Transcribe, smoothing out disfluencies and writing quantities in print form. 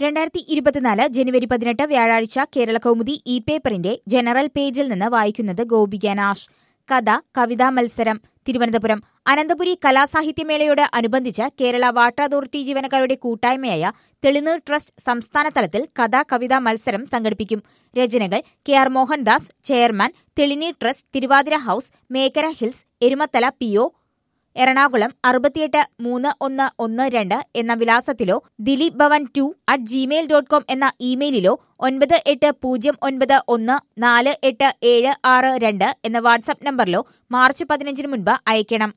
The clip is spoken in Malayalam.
2024 ജനുവരി 18 വ്യാഴാഴ്ച കേരള കൗമുദി ഇ പേപ്പറിന്റെ ജനറൽ പേജിൽ നിന്ന് വായിക്കുന്നത് ഗോപിക നാഷ്. കഥ കവിതാ മത്സരം തിരുവനന്തപുരം. അനന്തപുരി കലാസാഹിത്യമേളയോട് അനുബന്ധിച്ച് കേരള വാട്ടർ അതോറിറ്റി ജീവനക്കാരുടെ കൂട്ടായ്മയായ തെളിനീർ ട്രസ്റ്റ് സംസ്ഥാന തലത്തിൽ കഥാ കവിതാ മത്സരം സംഘടിപ്പിക്കും. രചനകൾ K R. Mohandas, chairman, Thelineer trust, Thiruvathira house, Mekkara hills, Erumathala P O. Ernakulam 683112 എന്ന വിലാസത്തിലോ ദിലീപ് ഭവൻ 2@gmail.com എന്ന ഇമെയിലിലോ 9809148762 എന്ന വാട്സ്ആപ്പ് നമ്പറിലോ മാർച്ച് 15 മുൻപ് അയക്കണം.